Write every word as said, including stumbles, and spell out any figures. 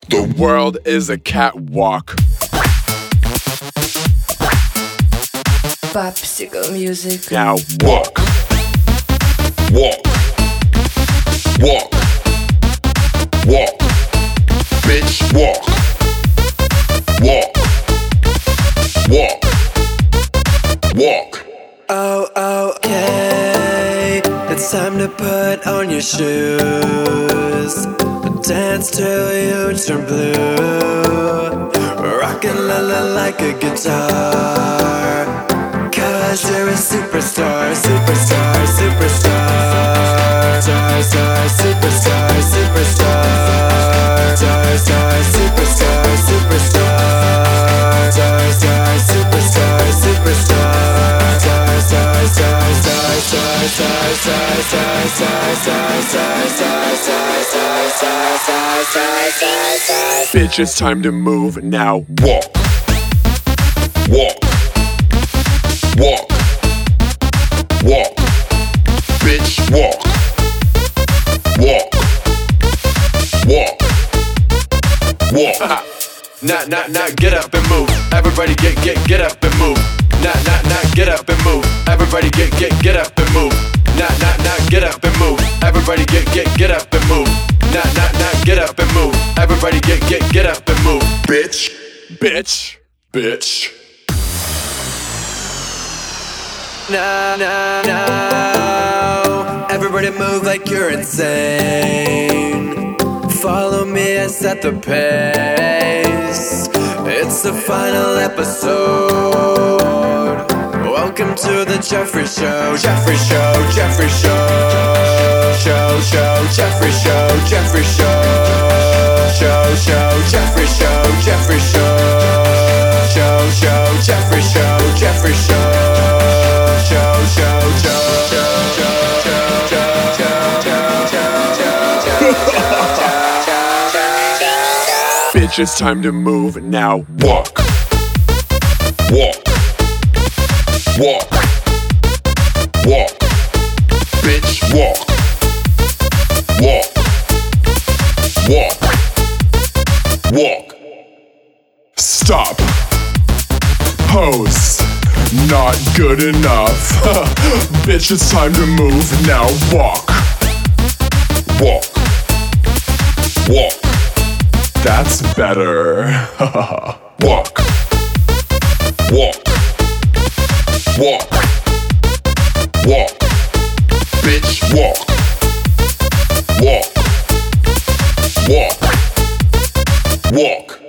The world is a catwalk. Popsicle music. Now walk, walk, walk, walk, bitch, walk, walk, walk, walk. Oh, okay, it's time to put on your shoes. Dance till you turn blue. Rockin' la la like a guitar. Cause you're a superstar, superstar, superstar. Star, star, superstar, superstar. Star, star, superstar, superstar. Star, star, superstar, superstar. Star, star, star, star, star, star, star, star, star, star, star, star, star, star, star, star, star, star, star. Bitch, it's time to move now. Walk, walk, walk, walk, bitch, walk, walk, walk, walk. Nah, nah, nah, get up and move. Everybody get, get, get up and move. Nah, nah, nah, get up and move. Everybody get, get, get up and move. Nah, nah, nah, get up and move. Everybody get, get, get up and move. Nah, nah, nah, get up and move. Everybody get, get, get up and move. Bitch, bitch, bitch. Nah, nah, nah. Everybody move like you're insane. Follow me and set the pace. It's the final episode. Welcome to the Jeffrey Show. Jeffrey Show, Jeffrey Show. Show, show, Jeffrey Show, Jeffrey Show. Show, show, Jeffrey Show, Jeffrey Show. Show, show, Jeffrey Show, Jeffrey Show. Show, show, show, show, show, show, show, show, show. Bitch, it's time to move now. Walk, walk, walk, walk, bitch, walk, walk, walk, walk. Stop. Pose. Not good enough. Bitch, it's time to move now. Walk, walk, walk. That's better. Walk, walk, walk, walk, bitch, walk, walk, walk, walk.